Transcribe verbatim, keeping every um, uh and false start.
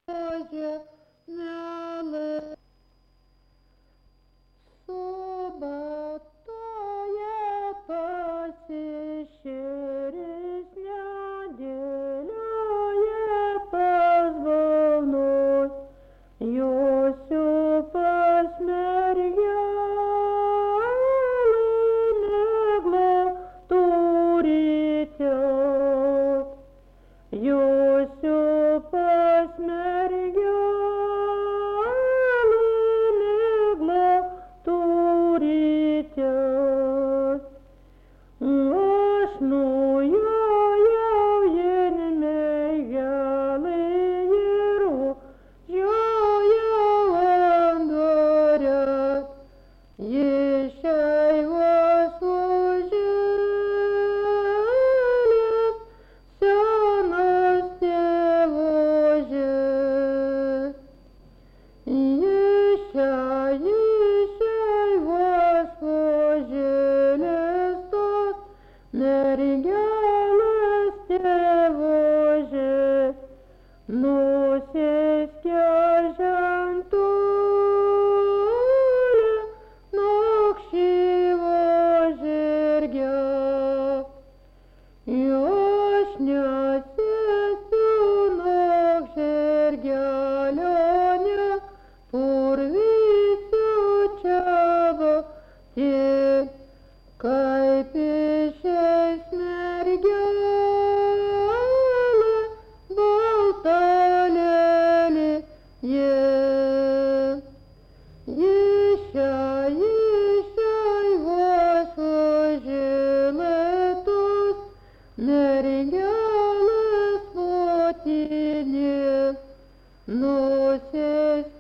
Боже, нали субота я паси через неделю я позвонусь, Йосю посмерьяли туритят, Йосю посмерьяли туритят. Ошную я енмеяли еру, Яндарят, ещай вослужились, все настевожит. Ещай, ещай вослужились, тот нерегялась тевожит. Но сескяжан туля, нокшиво жиргя. Йошня сесю нокширгя лёня, пурвисю чаба те, кай пишей смергяли, болталели е. Ещай, ещай вослужили тут, нерегялись плотине, но сесть